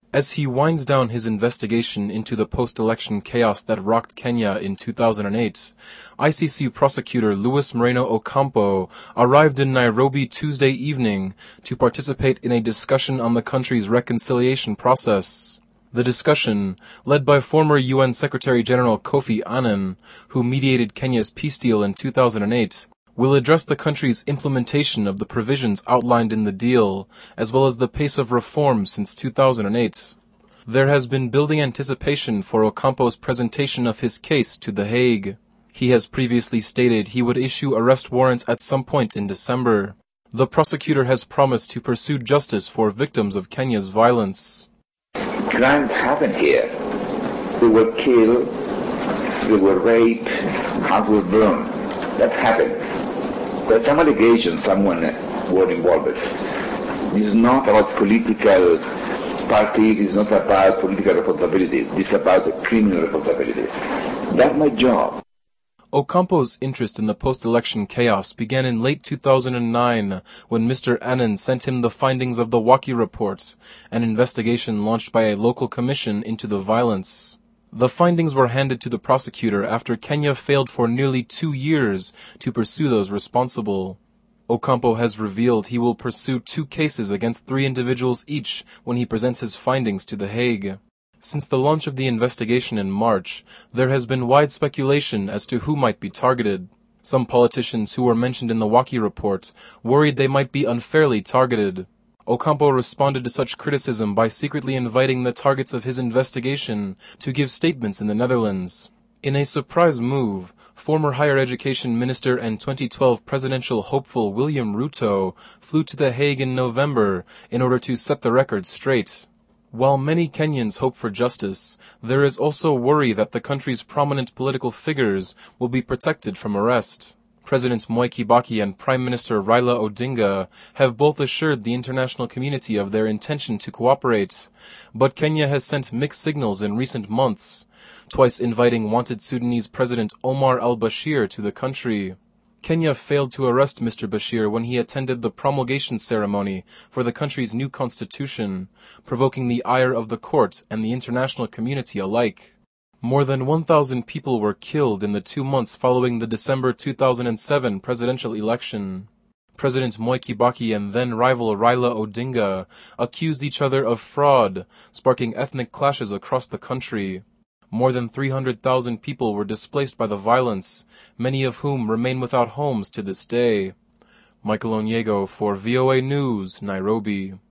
As he winds down his investigation into the post-election chaos that rocked Kenya in 2008, ICC prosecutor Luis Moreno Ocampo arrived in Nairobi Tuesday evening to participate in a discussion on the country's reconciliation process. The discussion, led by former UN Secretary-General Kofi Annan, who mediated Kenya's peace deal in 2008, will address the country's implementation of the provisions outlined in the deal, as well as the pace of reform since 2008. There has been building anticipation for Ocampo's presentation of his case to The Hague. He has previously stated he would issue arrest warrants at some point in December. The prosecutor has promised to pursue justice for victims of Kenya's violence. Crimes happen here. They were killed, they were raped, houses were burned. That happened. There's some allegations someone was involved. This is not about political party, it is not about political responsibility, this is about criminal responsibility. That's my job. Ocampo's interest in the post-election chaos began in late 2009 when Mr. Annan sent him the findings of the Waki Report, an investigation launched by a local commission into the violence. The findings were handed to the prosecutor after Kenya failed for nearly 2 years to pursue those responsible. Ocampo has revealed he will pursue 2 cases against 3 individuals each when he presents his findings to The Hague. Since the launch of the investigation in March, there has been wide speculation as to who might be targeted. Some politicians who were mentioned in the Waki Report worried they might be unfairly targeted. Ocampo responded to such criticism by secretly inviting the targets of his investigation to give statements in the Netherlands. In a surprise move, former Higher Education Minister and 2012 presidential hopeful William Ruto flew to The Hague in November in order to set the record straight. While many Kenyans hope for justice, there is also worry that the country's prominent political figures will be protected from arrest. President Mwai Kibaki and Prime Minister Raila Odinga have both assured the international community of their intention to cooperate, but Kenya has sent mixed signals in recent months, twice inviting wanted Sudanese President Omar al-Bashir to the country. Kenya failed to arrest Mr. Bashir when he attended the promulgation ceremony for the country's new constitution, provoking the ire of the court and the international community alike. More than 1,000 people were killed in the 2 months following the December 2007 presidential election. President Mwai Kibaki and then-rival Raila Odinga accused each other of fraud, sparking ethnic clashes across the country. More than 300,000 people were displaced by the violence, many of whom remain without homes to this day. Michael Onyego for VOA News, Nairobi.